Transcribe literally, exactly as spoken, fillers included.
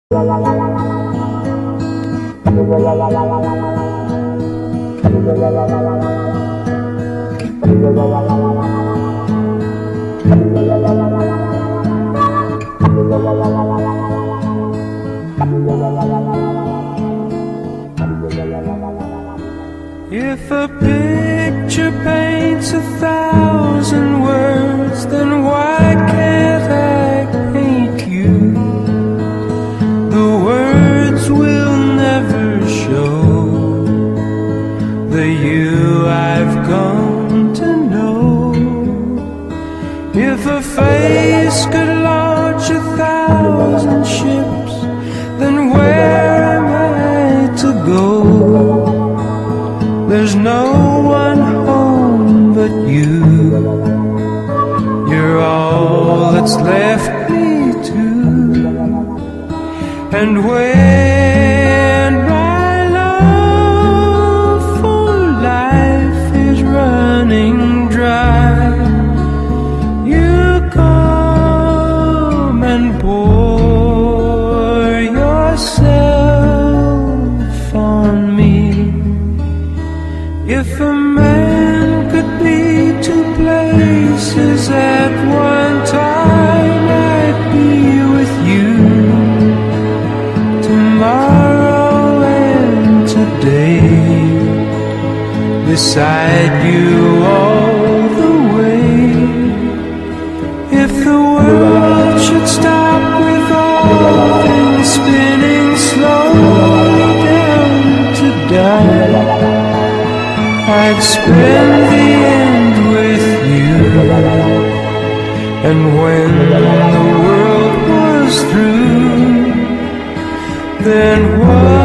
If a picture paints a thousand words, then why can't I paint you? The words will never show the you I've come to know. If a face could launch a thousand ships, then where am I to go? There's no one home but you. You're all that's left me to. And when my love for life is running dry, you come and pour yourself on me. If a man could be two places at one time, I'd be with you tomorrow and today, beside you all the way. If the world should stop with all things spinning slowly down to die, I'd spend the end with you. And when the world was through, then what?